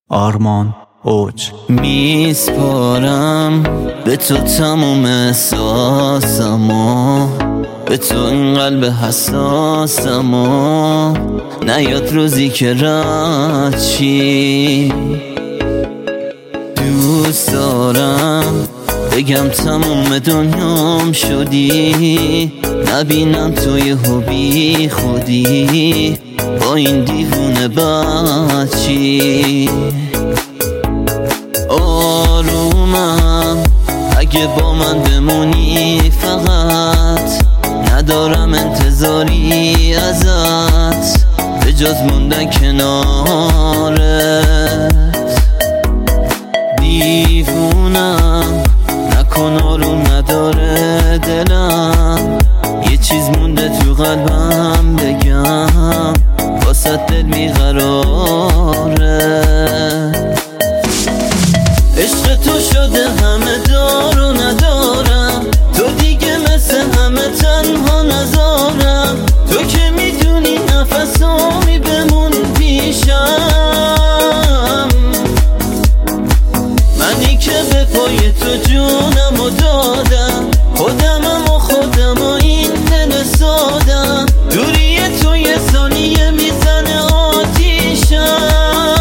آرمان اوج. میسپارم به تو تموم احساسمو، به تو این قلب حساسمو، نیاد روزی که رد شی. دوست دارم بگم تموم دنیام شدی، نبینم توی هوبی خودی با این دیوونه بچی. آرومم اگه با من بمونی، فقط ندارم انتظاری ازت به جز موندن کنارت. دیوونم نکن، آروم نداره دلم، یه چیز مونده تو قلبم بگم، واسه دل بیقراره. عشق تو شده همه دار و ندارم، تو دیگه مثل همه تنها نذارم، تو که میدونی نفسامی بمون پیشم، منی که به پای تو جونم و دادم، خودمم و خودم و این دل سادم، دوری تو یه ثانیه میزنه آتیشم.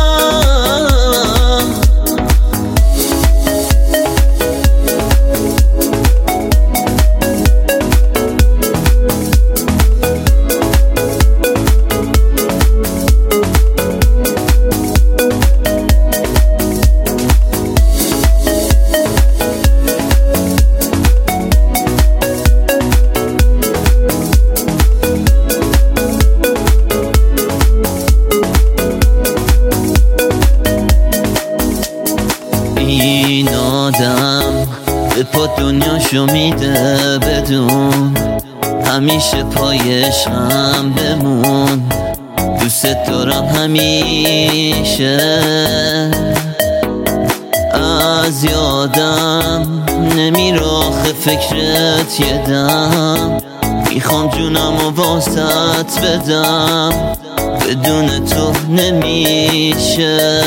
این آدم به پا دنیاشو میده بدون، همیشه پای عشقم بمون، دوست دارم همیشه. از یادم نمیره آخه فکرت یه دم، میخوام جونم و واسط بدم، بدون تو نمیشه.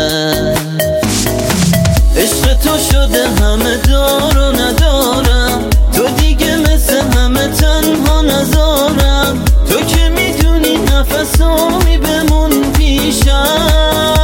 عشق تو شده همه دار و ندارم، تو دیگه مثل همه تنها نذارم، تو که میدونی نفسامی بمون پیشم،